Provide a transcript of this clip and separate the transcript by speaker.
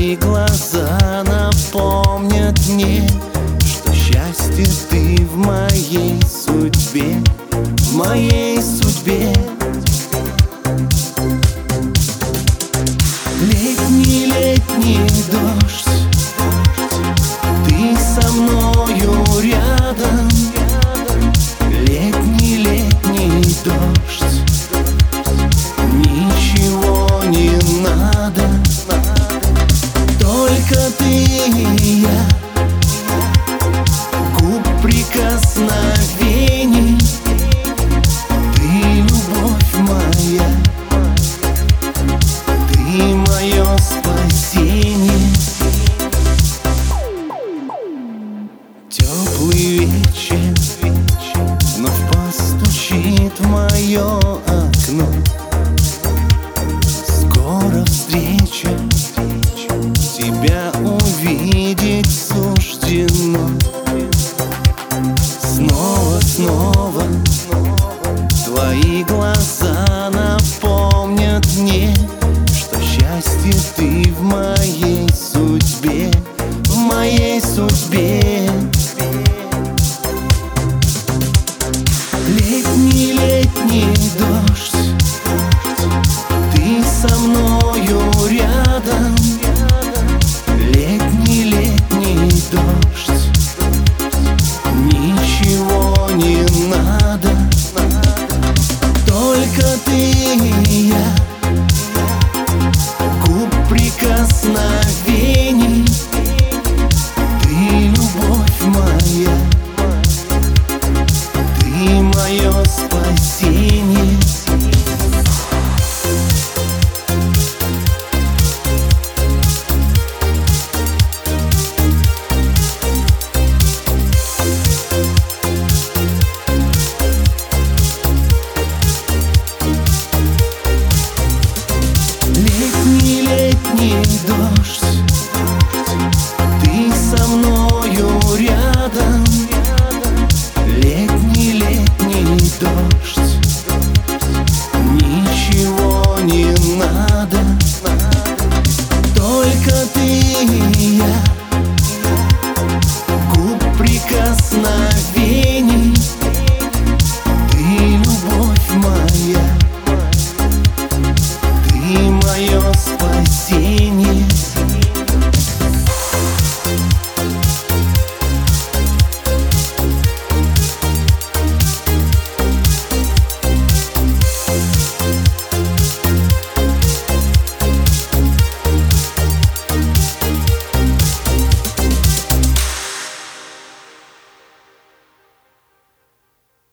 Speaker 1: Твои глаза напомнят мне, что счастье ты в моей судьбе, в моей судьбе. Летний дождь, ты со мною рядом. Летний дождь, ничего не надо, только ты и я, губ прикосновений. Ты любовь моя, ты мое спасение. Теплый вечер вновь постучит в мое окно. Скоро встреча, тебя увидеть суждено. Снова твои глаза напомнят мне, что счастье ты в моей судьбе, в моей судьбе. Летний дождь, ты со мною рядом. Летний дождь, ничего не надо, только ты и я, губ прикосновений. Ты любовь моя, ты мое спасение. Летний дождь, ты со мною рядом. Летний дождь, ничего не надо,